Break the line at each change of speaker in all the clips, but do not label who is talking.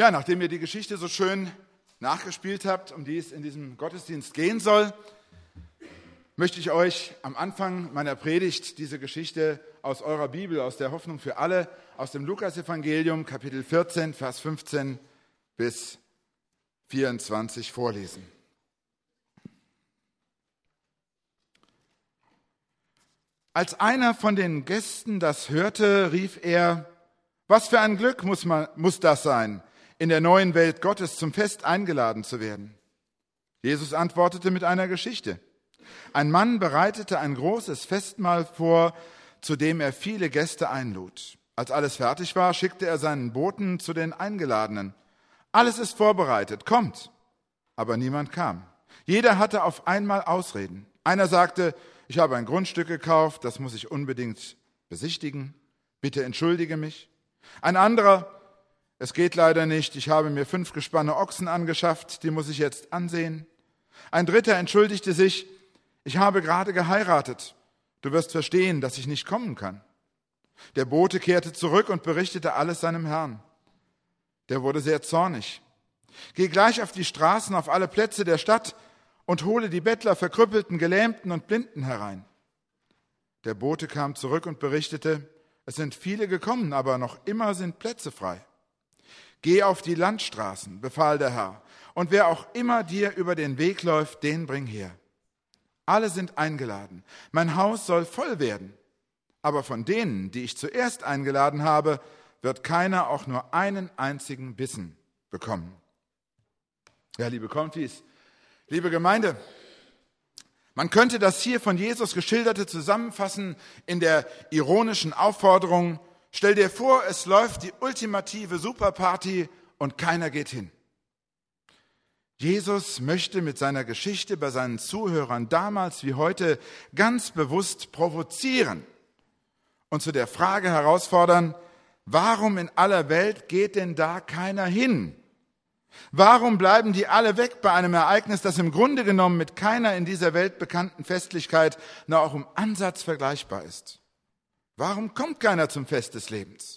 Ja, nachdem ihr die Geschichte so schön nachgespielt habt, um die es in diesem Gottesdienst gehen soll, möchte ich euch am Anfang meiner Predigt diese Geschichte aus eurer Bibel, aus der Hoffnung für alle, aus dem Lukasevangelium, Kapitel 14, Vers 15 bis 24 vorlesen. Als einer von den Gästen das hörte, rief er: Was für ein Glück muss das sein, in der neuen Welt Gottes zum Fest eingeladen zu werden. Jesus antwortete mit einer Geschichte. Ein Mann bereitete ein großes Festmahl vor, zu dem er viele Gäste einlud. Als alles fertig war, schickte er seinen Boten zu den Eingeladenen. Alles ist vorbereitet, kommt. Aber niemand kam. Jeder hatte auf einmal Ausreden. Einer sagte: Ich habe ein Grundstück gekauft, das muss ich unbedingt besichtigen. Bitte entschuldige mich. Ein anderer: Es geht leider nicht, ich habe mir 5 Gespanne Ochsen angeschafft, die muss ich jetzt ansehen. Ein dritter entschuldigte sich: Ich habe gerade geheiratet. Du wirst verstehen, dass ich nicht kommen kann. Der Bote kehrte zurück und berichtete alles seinem Herrn. Der wurde sehr zornig. Geh gleich auf die Straßen, auf alle Plätze der Stadt und hole die Bettler, Verkrüppelten, Gelähmten und Blinden herein. Der Bote kam zurück und berichtete: Es sind viele gekommen, aber noch immer sind Plätze frei. Geh auf die Landstraßen, befahl der Herr, und wer auch immer dir über den Weg läuft, den bring her. Alle sind eingeladen. Mein Haus soll voll werden. Aber von denen, die ich zuerst eingeladen habe, wird keiner auch nur einen einzigen Bissen bekommen. Ja, liebe Konfis, liebe Gemeinde, man könnte das hier von Jesus Geschilderte zusammenfassen in der ironischen Aufforderung: Stell dir vor, es läuft die ultimative Superparty und keiner geht hin. Jesus möchte mit seiner Geschichte bei seinen Zuhörern damals wie heute ganz bewusst provozieren und zu der Frage herausfordern: Warum in aller Welt geht denn da keiner hin? Warum bleiben die alle weg bei einem Ereignis, das im Grunde genommen mit keiner in dieser Welt bekannten Festlichkeit nur auch im Ansatz vergleichbar ist? Warum kommt keiner zum Fest des Lebens?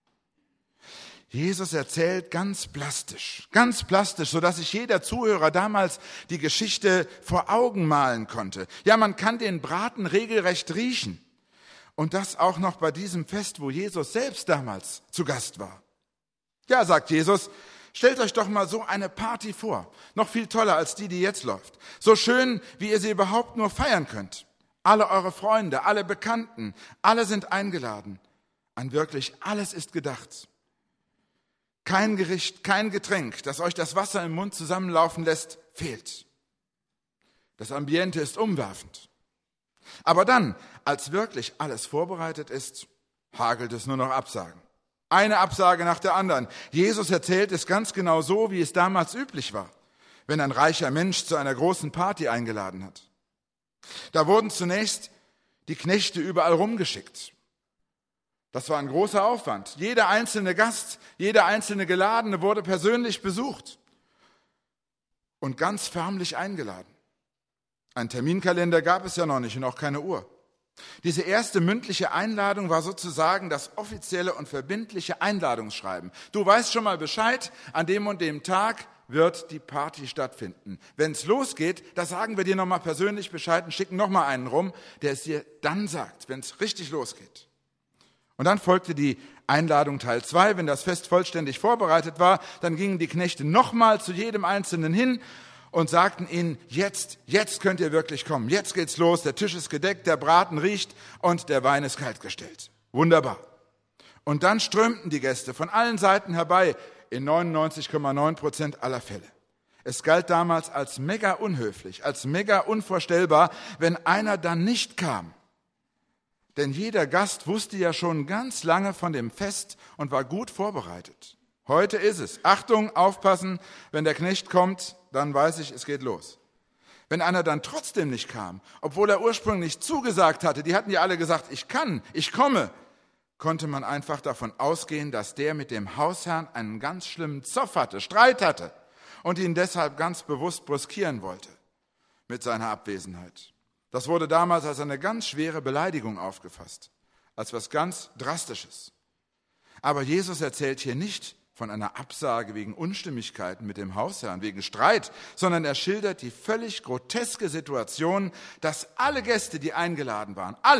Jesus erzählt ganz plastisch, sodass sich jeder Zuhörer damals die Geschichte vor Augen malen konnte. Ja, man kann den Braten regelrecht riechen. Und das auch noch bei diesem Fest, wo Jesus selbst damals zu Gast war. Ja, sagt Jesus, stellt euch doch mal so eine Party vor. Noch viel toller als die jetzt läuft. So schön, wie ihr sie überhaupt nur feiern könnt. Alle eure Freunde, alle Bekannten, alle sind eingeladen. An wirklich alles ist gedacht. Kein Gericht, kein Getränk, das euch das Wasser im Mund zusammenlaufen lässt, fehlt. Das Ambiente ist umwerfend. Aber dann, als wirklich alles vorbereitet ist, hagelt es nur noch Absagen. Eine Absage nach der anderen. Jesus erzählt es ganz genau so, wie es damals üblich war, wenn ein reicher Mensch zu einer großen Party eingeladen hat. Da wurden zunächst die Knechte überall rumgeschickt. Das war ein großer Aufwand. Jeder einzelne Gast, jeder einzelne Geladene wurde persönlich besucht und ganz förmlich eingeladen. Ein Terminkalender gab es ja noch nicht und auch keine Uhr. Diese erste mündliche Einladung war sozusagen das offizielle und verbindliche Einladungsschreiben. Du weißt schon mal Bescheid, an dem und dem Tag wird die Party stattfinden. Wenn es losgeht, da sagen wir dir nochmal persönlich Bescheid und schicken nochmal einen rum, der es dir dann sagt, wenn es richtig losgeht. Und dann folgte die Einladung Teil 2. Wenn das Fest vollständig vorbereitet war, dann gingen die Knechte nochmal zu jedem Einzelnen hin und sagten ihnen: Jetzt könnt ihr wirklich kommen. Jetzt geht's los. Der Tisch ist gedeckt, der Braten riecht und der Wein ist kaltgestellt. Wunderbar. Und dann strömten die Gäste von allen Seiten herbei, in 99,9% aller Fälle. Es galt damals als mega unhöflich, als mega unvorstellbar, wenn einer dann nicht kam. Denn jeder Gast wusste ja schon ganz lange von dem Fest und war gut vorbereitet. Heute ist es: Achtung, aufpassen, wenn der Knecht kommt, dann weiß ich, es geht los. Wenn einer dann trotzdem nicht kam, obwohl er ursprünglich zugesagt hatte, die hatten ja alle gesagt, ich komme, konnte man einfach davon ausgehen, dass der mit dem Hausherrn einen ganz schlimmen Zoff hatte, Streit hatte und ihn deshalb ganz bewusst brüskieren wollte mit seiner Abwesenheit. Das wurde damals als eine ganz schwere Beleidigung aufgefasst, als was ganz Drastisches. Aber Jesus erzählt hier nicht von einer Absage wegen Unstimmigkeiten mit dem Hausherrn, wegen Streit, sondern er schildert die völlig groteske Situation, dass alle Gäste, die eingeladen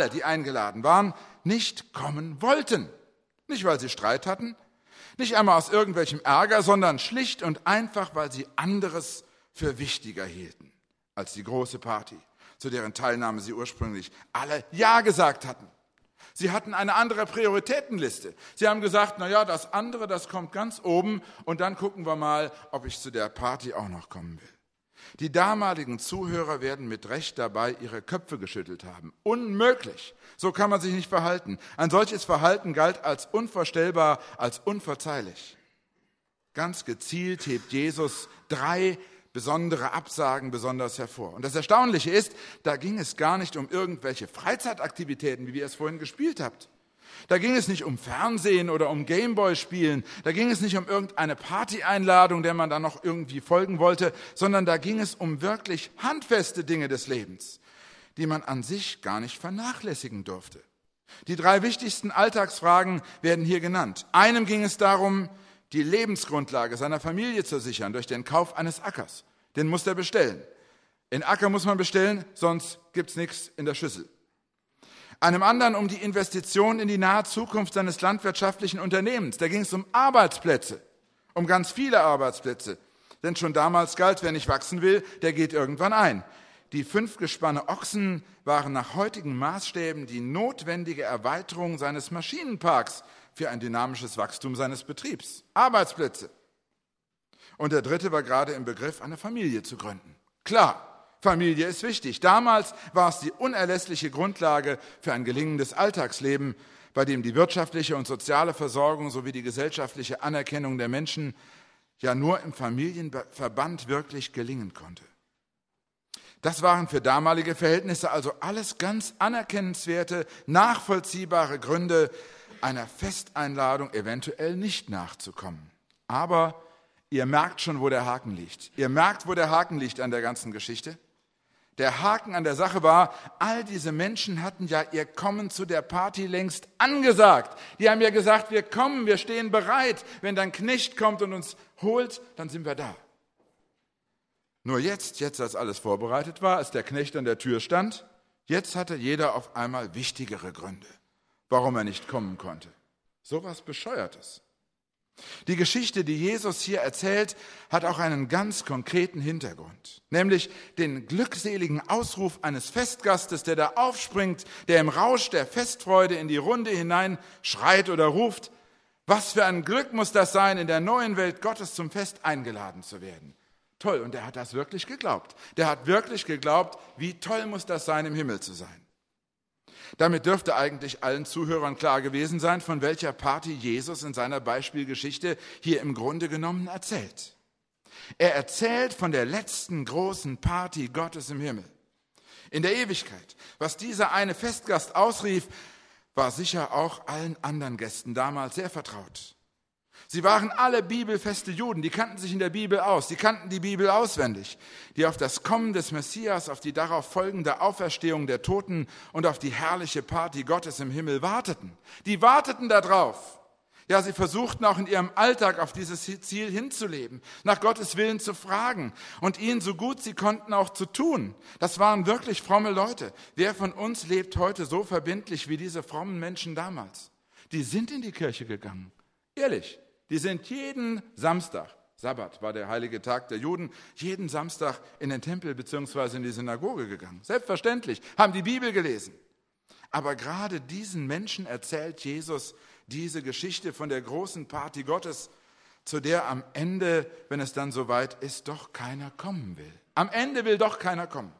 waren, nicht kommen wollten. Nicht, weil sie Streit hatten, nicht einmal aus irgendwelchem Ärger, sondern schlicht und einfach, weil sie anderes für wichtiger hielten als die große Party, zu deren Teilnahme sie ursprünglich alle Ja gesagt hatten. Sie hatten eine andere Prioritätenliste. Sie haben gesagt, das andere, das kommt ganz oben und dann gucken wir mal, ob ich zu der Party auch noch kommen will. Die damaligen Zuhörer werden mit Recht dabei ihre Köpfe geschüttelt haben. Unmöglich. So kann man sich nicht verhalten. Ein solches Verhalten galt als unvorstellbar, als unverzeihlich. Ganz gezielt hebt Jesus 3 besondere Absagen besonders hervor. Und das Erstaunliche ist, da ging es gar nicht um irgendwelche Freizeitaktivitäten, wie ihr es vorhin gespielt habt. Da ging es nicht um Fernsehen oder um Gameboy-Spielen. Da ging es nicht um irgendeine Party-Einladung, der man dann noch irgendwie folgen wollte, sondern da ging es um wirklich handfeste Dinge des Lebens, die man an sich gar nicht vernachlässigen durfte. Die 3 wichtigsten Alltagsfragen werden hier genannt. Einem ging es darum, die Lebensgrundlage seiner Familie zu sichern durch den Kauf eines Ackers. Den muss er bestellen. Den Acker muss man bestellen, sonst gibt's nichts in der Schüssel. Einem anderen um die Investition in die nahe Zukunft seines landwirtschaftlichen Unternehmens. Da ging es um Arbeitsplätze, um ganz viele Arbeitsplätze. Denn schon damals galt, wer nicht wachsen will, der geht irgendwann ein. Die 5 Gespanne Ochsen waren nach heutigen Maßstäben die notwendige Erweiterung seines Maschinenparks für ein dynamisches Wachstum seines Betriebs. Arbeitsplätze. Und der 3. war gerade im Begriff, eine Familie zu gründen. Klar, Familie ist wichtig. Damals war es die unerlässliche Grundlage für ein gelingendes Alltagsleben, bei dem die wirtschaftliche und soziale Versorgung sowie die gesellschaftliche Anerkennung der Menschen ja nur im Familienverband wirklich gelingen konnte. Das waren für damalige Verhältnisse also alles ganz anerkennenswerte, nachvollziehbare Gründe, einer Festeinladung eventuell nicht nachzukommen. Aber ihr merkt schon, wo der Haken liegt. Ihr merkt, wo der Haken liegt an der ganzen Geschichte. Der Haken an der Sache war, all diese Menschen hatten ja ihr Kommen zu der Party längst angesagt. Die haben ja gesagt, wir kommen, wir stehen bereit. Wenn dein Knecht kommt und uns holt, dann sind wir da. Nur jetzt, als alles vorbereitet war, als der Knecht an der Tür stand, jetzt hatte jeder auf einmal wichtigere Gründe, warum er nicht kommen konnte. So was Bescheuertes. Die Geschichte, die Jesus hier erzählt, hat auch einen ganz konkreten Hintergrund, nämlich den glückseligen Ausruf eines Festgastes, der da aufspringt, der im Rausch der Festfreude in die Runde hinein schreit oder ruft: Was für ein Glück muss das sein, in der neuen Welt Gottes zum Fest eingeladen zu werden. Toll, und er hat das wirklich geglaubt. Der hat wirklich geglaubt, wie toll muss das sein, im Himmel zu sein. Damit dürfte eigentlich allen Zuhörern klar gewesen sein, von welcher Party Jesus in seiner Beispielgeschichte hier im Grunde genommen erzählt. Er erzählt von der letzten großen Party Gottes im Himmel. In der Ewigkeit. Was dieser eine Festgast ausrief, war sicher auch allen anderen Gästen damals sehr vertraut. Sie waren alle bibelfeste Juden, die kannten sich in der Bibel aus, die kannten die Bibel auswendig, die auf das Kommen des Messias, auf die darauf folgende Auferstehung der Toten und auf die herrliche Party Gottes im Himmel warteten. Die warteten darauf. Ja, sie versuchten auch in ihrem Alltag auf dieses Ziel hinzuleben, nach Gottes Willen zu fragen und ihn so gut sie konnten auch zu tun. Das waren wirklich fromme Leute. Wer von uns lebt heute so verbindlich wie diese frommen Menschen damals? Die sind in die Kirche gegangen, ehrlich. Die sind jeden Samstag, Sabbat war der heilige Tag der Juden, jeden Samstag in den Tempel bzw. in die Synagoge gegangen. Selbstverständlich, haben die Bibel gelesen. Aber gerade diesen Menschen erzählt Jesus diese Geschichte von der großen Party Gottes, zu der am Ende, wenn es dann soweit ist, doch keiner kommen will. Am Ende will doch keiner kommen.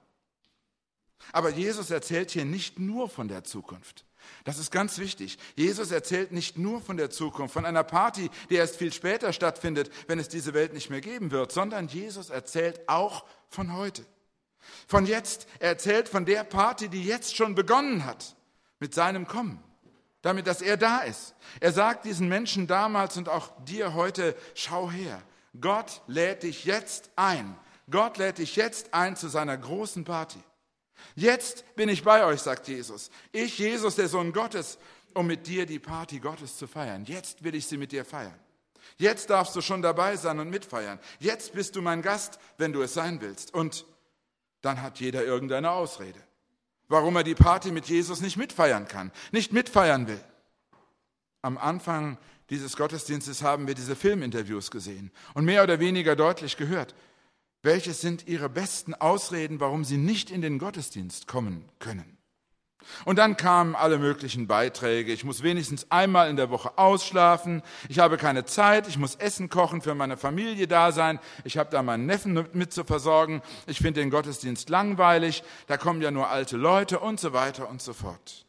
Aber Jesus erzählt hier nicht nur von der Zukunft. Das ist ganz wichtig. Jesus erzählt nicht nur von der Zukunft, von einer Party, die erst viel später stattfindet, wenn es diese Welt nicht mehr geben wird, sondern Jesus erzählt auch von heute. Von jetzt. Er erzählt von der Party, die jetzt schon begonnen hat, mit seinem Kommen, damit, dass er da ist. Er sagt diesen Menschen damals und auch dir heute: Schau her, Gott lädt dich jetzt ein. Gott lädt dich jetzt ein zu seiner großen Party. Jetzt bin ich bei euch, sagt Jesus. Ich, Jesus, der Sohn Gottes, um mit dir die Party Gottes zu feiern. Jetzt will ich sie mit dir feiern. Jetzt darfst du schon dabei sein und mitfeiern. Jetzt bist du mein Gast, wenn du es sein willst. Und dann hat jeder irgendeine Ausrede, warum er die Party mit Jesus nicht mitfeiern kann, nicht mitfeiern will. Am Anfang dieses Gottesdienstes haben wir diese Filminterviews gesehen und mehr oder weniger deutlich gehört. Welches sind ihre besten Ausreden, warum sie nicht in den Gottesdienst kommen können? Und dann kamen alle möglichen Beiträge. Ich muss wenigstens einmal in der Woche ausschlafen. Ich habe keine Zeit. Ich muss Essen kochen, für meine Familie da sein. Ich habe da meinen Neffen mit zu versorgen. Ich finde den Gottesdienst langweilig. Da kommen ja nur alte Leute und so weiter und so fort.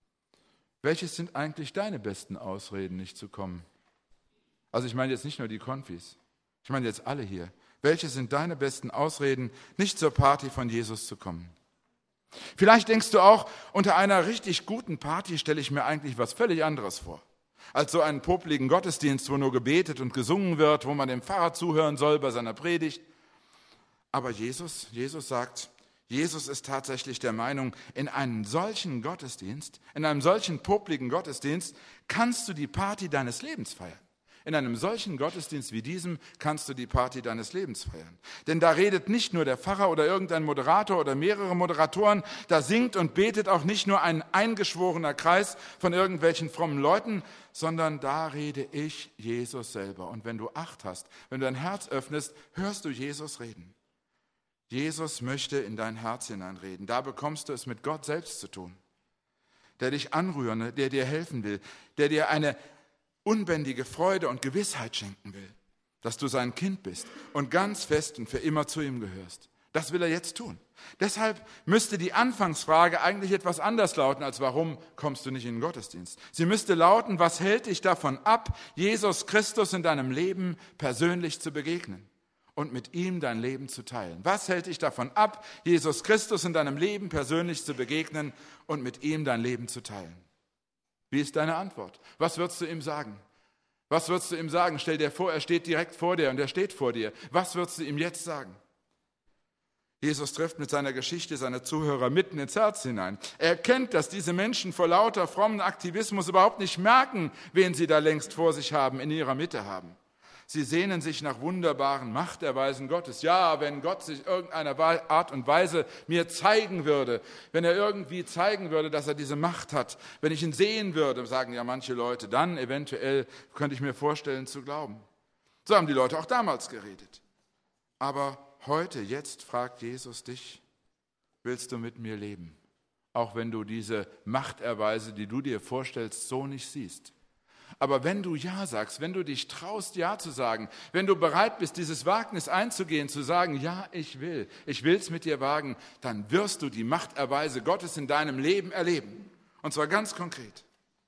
Welches sind eigentlich deine besten Ausreden, nicht zu kommen? Also ich meine jetzt nicht nur die Konfis. Ich meine jetzt alle hier. Welche sind deine besten Ausreden, nicht zur Party von Jesus zu kommen? Vielleicht denkst du auch, unter einer richtig guten Party stelle ich mir eigentlich was völlig anderes vor. Als so einen popligen Gottesdienst, wo nur gebetet und gesungen wird, wo man dem Pfarrer zuhören soll bei seiner Predigt. Aber Jesus sagt, Jesus ist tatsächlich der Meinung, in einem solchen Gottesdienst, in einem solchen popligen Gottesdienst, kannst du die Party deines Lebens feiern. In einem solchen Gottesdienst wie diesem kannst du die Party deines Lebens feiern. Denn da redet nicht nur der Pfarrer oder irgendein Moderator oder mehrere Moderatoren, da singt und betet auch nicht nur ein eingeschworener Kreis von irgendwelchen frommen Leuten, sondern da rede ich, Jesus selber. Und wenn du Acht hast, wenn du dein Herz öffnest, hörst du Jesus reden. Jesus möchte in dein Herz hineinreden. Da bekommst du es mit Gott selbst zu tun, der dich anrühren, der dir helfen will, der dir eine unbändige Freude und Gewissheit schenken will, dass du sein Kind bist und ganz fest und für immer zu ihm gehörst. Das will er jetzt tun. Deshalb müsste die Anfangsfrage eigentlich etwas anders lauten, als warum kommst du nicht in den Gottesdienst? Sie müsste lauten, was hält dich davon ab, Jesus Christus in deinem Leben persönlich zu begegnen und mit ihm dein Leben zu teilen? Was hält dich davon ab, Jesus Christus in deinem Leben persönlich zu begegnen und mit ihm dein Leben zu teilen? Wie ist deine Antwort? Was würdest du ihm sagen? Was würdest du ihm sagen? Stell dir vor, er steht direkt vor dir und er steht vor dir. Was würdest du ihm jetzt sagen? Jesus trifft mit seiner Geschichte seine Zuhörer mitten ins Herz hinein. Er erkennt, dass diese Menschen vor lauter frommen Aktivismus überhaupt nicht merken, wen sie da längst vor sich haben, in ihrer Mitte haben. Sie sehnen sich nach wunderbaren Machterweisen Gottes. Ja, wenn Gott sich irgendeiner Art und Weise mir zeigen würde, wenn er irgendwie zeigen würde, dass er diese Macht hat, wenn ich ihn sehen würde, sagen ja manche Leute, dann eventuell könnte ich mir vorstellen zu glauben. So haben die Leute auch damals geredet. Aber heute, jetzt fragt Jesus dich, willst du mit mir leben? Auch wenn du diese Machterweise, die du dir vorstellst, so nicht siehst. Aber wenn du Ja sagst, wenn du dich traust, Ja zu sagen, wenn du bereit bist, dieses Wagnis einzugehen, zu sagen, ja, ich will es mit dir wagen, dann wirst du die Machterweise Gottes in deinem Leben erleben. Und zwar ganz konkret.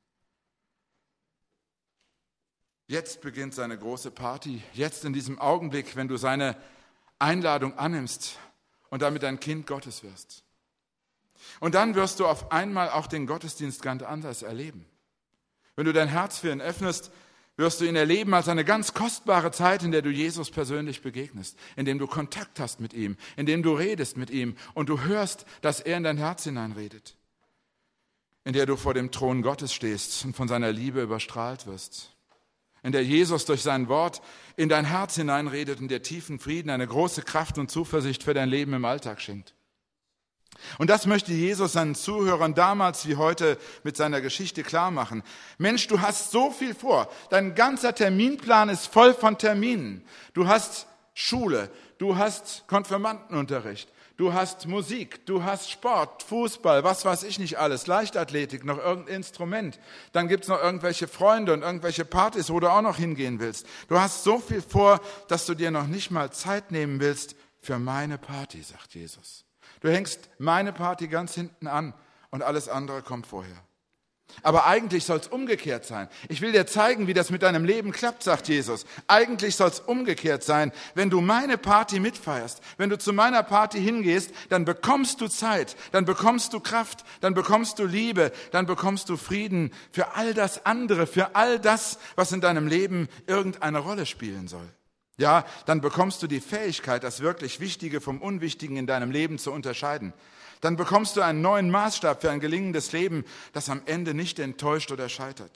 Jetzt beginnt seine große Party, jetzt in diesem Augenblick, wenn du seine Einladung annimmst und damit ein Kind Gottes wirst. Und dann wirst du auf einmal auch den Gottesdienst ganz anders erleben. Wenn du dein Herz für ihn öffnest, wirst du ihn erleben als eine ganz kostbare Zeit, in der du Jesus persönlich begegnest, in dem du Kontakt hast mit ihm, in dem du redest mit ihm und du hörst, dass er in dein Herz hineinredet, in der du vor dem Thron Gottes stehst und von seiner Liebe überstrahlt wirst, in der Jesus durch sein Wort in dein Herz hineinredet und dir tiefen Frieden, eine große Kraft und Zuversicht für dein Leben im Alltag schenkt. Und das möchte Jesus seinen Zuhörern damals wie heute mit seiner Geschichte klar machen. Mensch, du hast so viel vor. Dein ganzer Terminplan ist voll von Terminen. Du hast Schule, du hast Konfirmandenunterricht, du hast Musik, du hast Sport, Fußball, was weiß ich nicht alles, Leichtathletik, noch irgendein Instrument. Dann gibt's noch irgendwelche Freunde und irgendwelche Partys, wo du auch noch hingehen willst. Du hast so viel vor, dass du dir noch nicht mal Zeit nehmen willst für meine Party, sagt Jesus. Du hängst meine Party ganz hinten an und alles andere kommt vorher. Aber eigentlich soll es umgekehrt sein. Ich will dir zeigen, wie das mit deinem Leben klappt, sagt Jesus. Eigentlich soll es umgekehrt sein. Wenn du meine Party mitfeierst, wenn du zu meiner Party hingehst, dann bekommst du Zeit, dann bekommst du Kraft, dann bekommst du Liebe, dann bekommst du Frieden für all das andere, für all das, was in deinem Leben irgendeine Rolle spielen soll. Ja, dann bekommst du die Fähigkeit, das wirklich Wichtige vom Unwichtigen in deinem Leben zu unterscheiden. Dann bekommst du einen neuen Maßstab für ein gelingendes Leben, das am Ende nicht enttäuscht oder scheitert.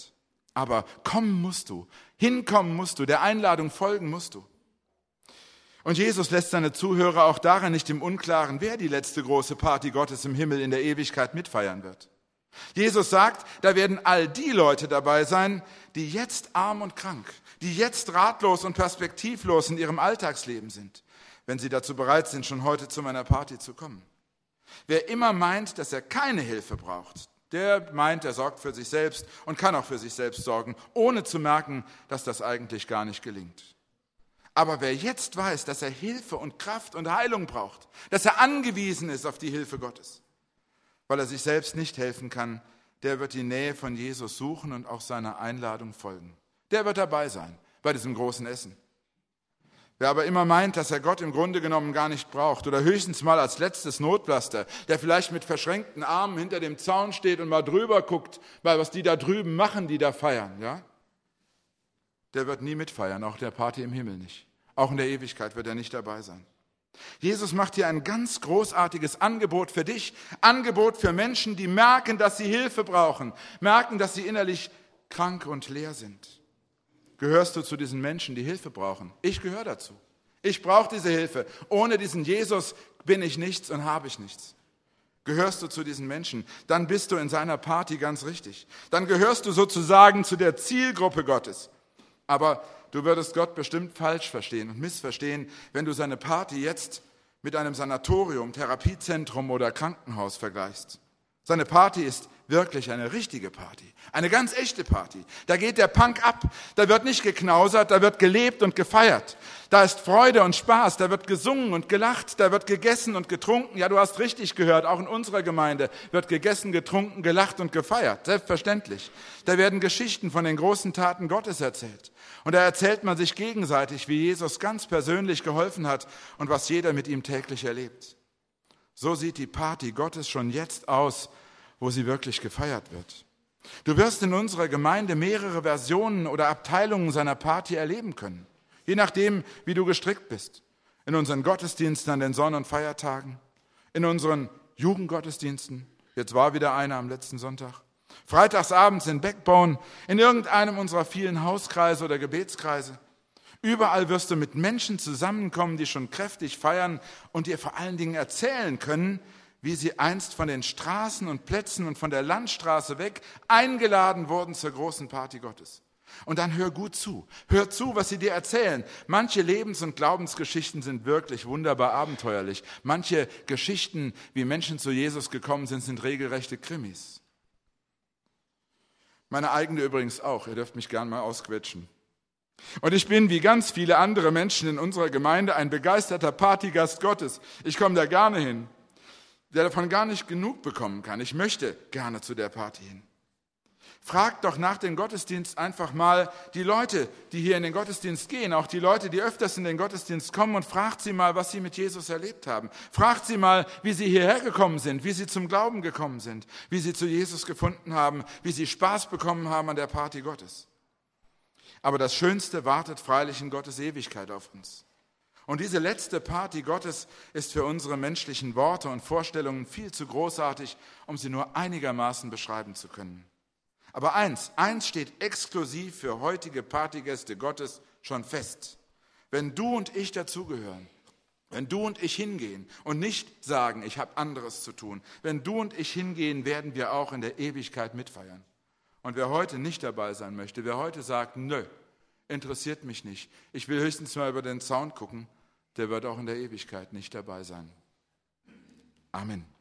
Aber kommen musst du, hinkommen musst du, der Einladung folgen musst du. Und Jesus lässt seine Zuhörer auch darin nicht im Unklaren, wer die letzte große Party Gottes im Himmel in der Ewigkeit mitfeiern wird. Jesus sagt, da werden all die Leute dabei sein, die jetzt arm und krank, die jetzt ratlos und perspektivlos in ihrem Alltagsleben sind, wenn sie dazu bereit sind, schon heute zu meiner Party zu kommen. Wer immer meint, dass er keine Hilfe braucht, der meint, er sorgt für sich selbst und kann auch für sich selbst sorgen, ohne zu merken, dass das eigentlich gar nicht gelingt. Aber wer jetzt weiß, dass er Hilfe und Kraft und Heilung braucht, dass er angewiesen ist auf die Hilfe Gottes, weil er sich selbst nicht helfen kann, der wird die Nähe von Jesus suchen und auch seiner Einladung folgen. Der wird dabei sein bei diesem großen Essen. Wer aber immer meint, dass er Gott im Grunde genommen gar nicht braucht oder höchstens mal als letztes Notpflaster, der vielleicht mit verschränkten Armen hinter dem Zaun steht und mal drüber guckt, weil was die da drüben machen, die da feiern, ja, der wird nie mitfeiern, auch der Party im Himmel nicht. Auch in der Ewigkeit wird er nicht dabei sein. Jesus macht hier ein ganz großartiges Angebot für dich, Angebot für Menschen, die merken, dass sie Hilfe brauchen, merken, dass sie innerlich krank und leer sind. Gehörst du zu diesen Menschen, die Hilfe brauchen? Ich gehöre dazu. Ich brauche diese Hilfe. Ohne diesen Jesus bin ich nichts und habe ich nichts. Gehörst du zu diesen Menschen, dann bist du in seiner Party ganz richtig. Dann gehörst du sozusagen zu der Zielgruppe Gottes. Aber du würdest Gott bestimmt falsch verstehen und missverstehen, wenn du seine Party jetzt mit einem Sanatorium, Therapiezentrum oder Krankenhaus vergleichst. Seine Party ist wirklich eine richtige Party, eine ganz echte Party. Da geht der Punk ab, da wird nicht geknausert, da wird gelebt und gefeiert. Da ist Freude und Spaß, da wird gesungen und gelacht, da wird gegessen und getrunken. Ja, du hast richtig gehört, auch in unserer Gemeinde wird gegessen, getrunken, gelacht und gefeiert, selbstverständlich. Da werden Geschichten von den großen Taten Gottes erzählt. Und da erzählt man sich gegenseitig, wie Jesus ganz persönlich geholfen hat und was jeder mit ihm täglich erlebt. So sieht die Party Gottes schon jetzt aus, wo sie wirklich gefeiert wird. Du wirst in unserer Gemeinde mehrere Versionen oder Abteilungen seiner Party erleben können, je nachdem, wie du gestrickt bist. In unseren Gottesdiensten an den Sonn- und Feiertagen, in unseren Jugendgottesdiensten, jetzt war wieder einer am letzten Sonntag, freitagsabends in Backbone, in irgendeinem unserer vielen Hauskreise oder Gebetskreise. Überall wirst du mit Menschen zusammenkommen, die schon kräftig feiern und dir vor allen Dingen erzählen können, wie sie einst von den Straßen und Plätzen und von der Landstraße weg eingeladen wurden zur großen Party Gottes. Und dann hör gut zu. Hör zu, was sie dir erzählen. Manche Lebens- und Glaubensgeschichten sind wirklich wunderbar abenteuerlich. Manche Geschichten, wie Menschen zu Jesus gekommen sind, sind regelrechte Krimis. Meine eigene übrigens auch. Ihr dürft mich gern mal ausquetschen. Und ich bin, wie ganz viele andere Menschen in unserer Gemeinde, ein begeisterter Partygast Gottes. Ich komme da gerne hin, der davon gar nicht genug bekommen kann. Ich möchte gerne zu der Party hin. Fragt doch nach dem Gottesdienst einfach mal die Leute, die hier in den Gottesdienst gehen, auch die Leute, die öfters in den Gottesdienst kommen, und fragt sie mal, was sie mit Jesus erlebt haben. Fragt sie mal, wie sie hierher gekommen sind, wie sie zum Glauben gekommen sind, wie sie zu Jesus gefunden haben, wie sie Spaß bekommen haben an der Party Gottes. Aber das Schönste wartet freilich in Gottes Ewigkeit auf uns. Und diese letzte Party Gottes ist für unsere menschlichen Worte und Vorstellungen viel zu großartig, um sie nur einigermaßen beschreiben zu können. Aber eins steht exklusiv für heutige Partygäste Gottes schon fest. Wenn du und ich dazugehören, wenn du und ich hingehen und nicht sagen, ich habe anderes zu tun, wenn du und ich hingehen, werden wir auch in der Ewigkeit mitfeiern. Und wer heute nicht dabei sein möchte, wer heute sagt, nö, interessiert mich nicht, ich will höchstens mal über den Zaun gucken, der wird auch in der Ewigkeit nicht dabei sein. Amen.